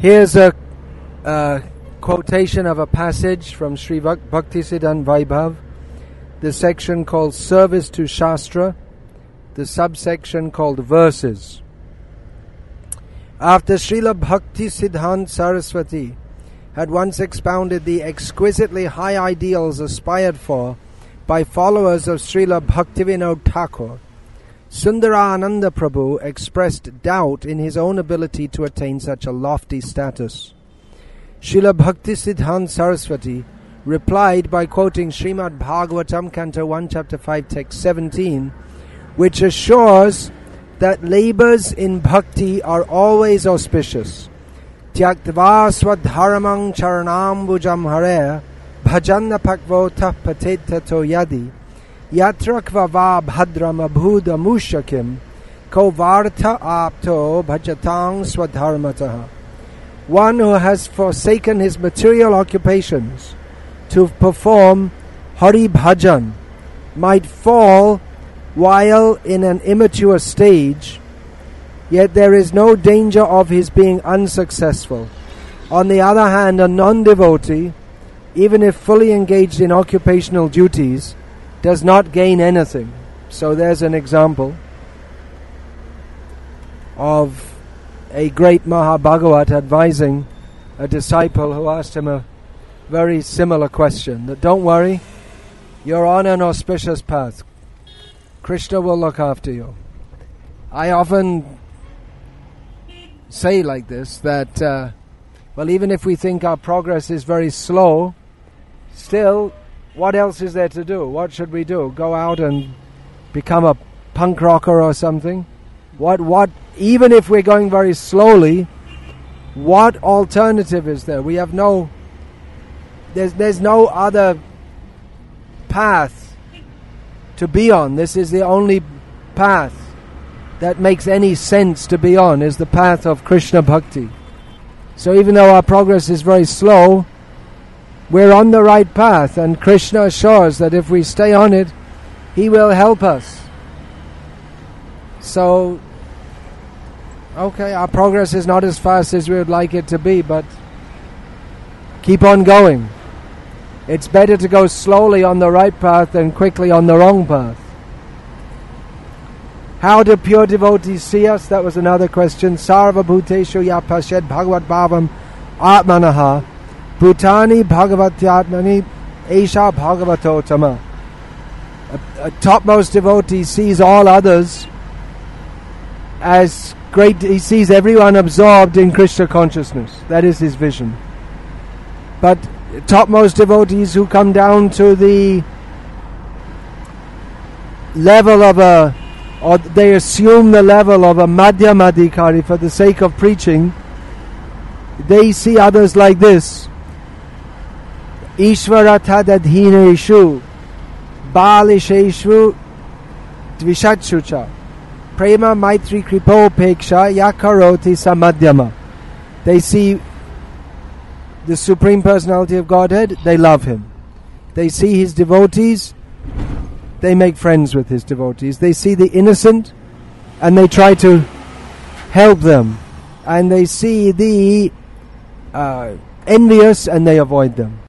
Here's a quotation of a passage from Sri Bhaktisiddhanta Vaibhav, the section called Service to Shastra, the subsection called Verses. After Srila Bhaktisiddhanta Saraswati had once expounded the exquisitely high ideals aspired for by followers of Srila Bhaktivinoda Thakur, Sundarananda Prabhu expressed doubt in his own ability to attain such a lofty status. Srila Bhaktisiddhanta Saraswati replied by quoting Srimad Bhagavatam, Canto 1, Chapter 5, Text 17, which assures that labors in bhakti are always auspicious. Tyaktva swadharamang charanambujam hare bhajanna pakvota patetato yadi yatra kvava bhadram abhuda mushakim ko vartha apto bhajatang swadharmataha. One who has forsaken his material occupations to perform Hari Bhajan might fall while in an immature stage, yet there is no danger of his being unsuccessful. On the other hand, a non-devotee, even if fully engaged in occupational duties, does not gain anything. So there's an example of a great Mahabhagavat advising a disciple who asked him a very similar question, that don't worry, you're on an auspicious path. Krishna will look after you. I often say like this, that even if we think our progress is very slow, still, what else is there to do? What should we do? Go out and become a punk rocker or something? What? Even if we're going very slowly, what alternative is there? We have no. There's no other path to be on. This is the only path that makes any sense to be on, is the path of Krishna Bhakti. So even though our progress is very slow, we're on the right path, and Krishna assures that if we stay on it, He will help us. So, okay, our progress is not as fast as we would like it to be, but keep on going. It's better to go slowly on the right path than quickly on the wrong path. How do pure devotees see us? That was another question. Sarva bhuteshu ya pashed bhagavad bhavam atmanaha bhutani bhagavatyatmani esha bhagavatotama. A topmost devotee sees all others as great. He sees everyone absorbed in Krishna consciousness. That is his vision. But topmost devotees who come down to the level of or they assume the level of a madhyamadhikari for the sake of preaching, they see others like this. Ishvara tadadhineshu balisheshu dvishatshucha prema maitri kripopeksha yakaroti samadhyama. They see the Supreme Personality of Godhead, they love Him. They see His devotees, they make friends with His devotees. They see the innocent, and they try to help them. And they see the envious, and they avoid them.